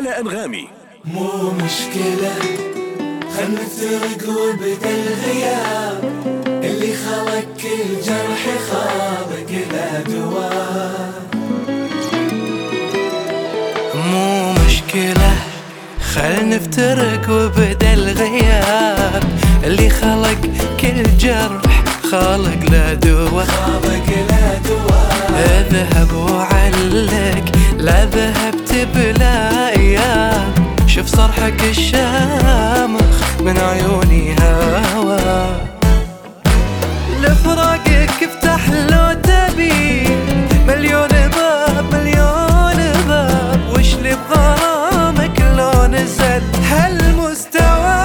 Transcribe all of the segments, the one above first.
على أنغامي. مو مشكلة خل نفترق وبدا الغياب، اللي خلق كل جرح خالق له دواء. مو مشكلة خل نفترق وبدا الغياب، اللي خلق كل جرح خالق له دواء. اذهب وعلق لا ذهبت بلا ايام، شوف صرحك الشامخ من عيوني هوا. لفراقك افتح لو تبي مليون باب مليون باب، وش لي بغرامك لو نزل هالمستوى.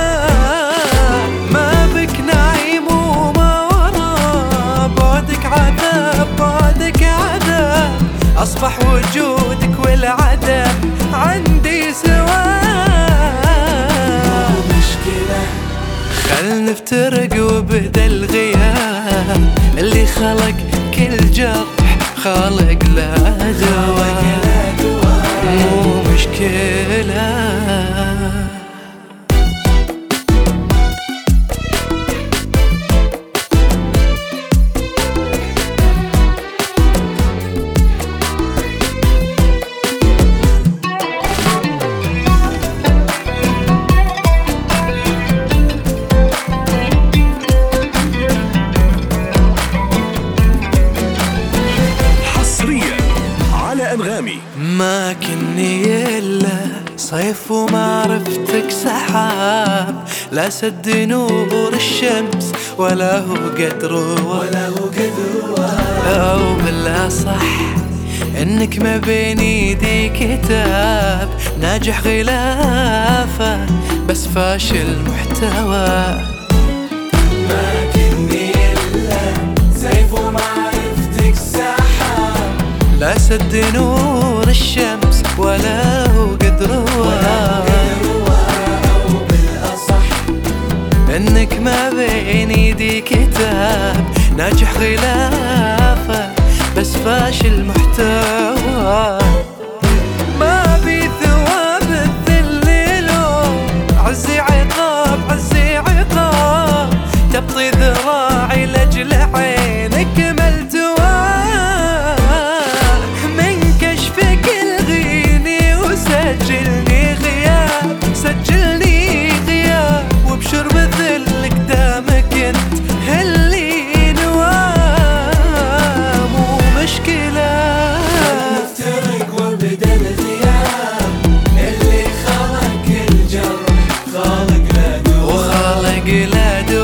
ما بك نعيم وما ورا، بعدك عذاب بعدك عذاب، أصبح وجودك والعدم عندي سوا. مشكلة خل نفترق وبدا الغياب، اللي خلق كل جرح خالق له دواء. مو مشكلة. أنغامي. ما كني إلا صيف وما عرفتك سحاب، لا سد نور الشمس ولا هو قدر أو بالأصح إنك ما بين ايدي كتاب ناجح غلافه بس فاشل محتوى. ما كني إلا سيف وما عرفتك سحاب، لا سد نور الشمس ولا هو قدر أو بالأصح إنك ما بين ايدي كتاب ناجح غلافه بس فاشل محتوى. ما بي ثواب الذل لو عزي عقاب عزي عقاب، تبطي ذراعي لأجل عينك ملتوى. من كشفك الغيني وسجلني غياب سجلني غياب، وبشرب الذل قدامك انت هاللي نواه. مو مشكلة نفترق وبدا الغياب، اللي خلق الجرح خالق له دواء. وخالق له دواء.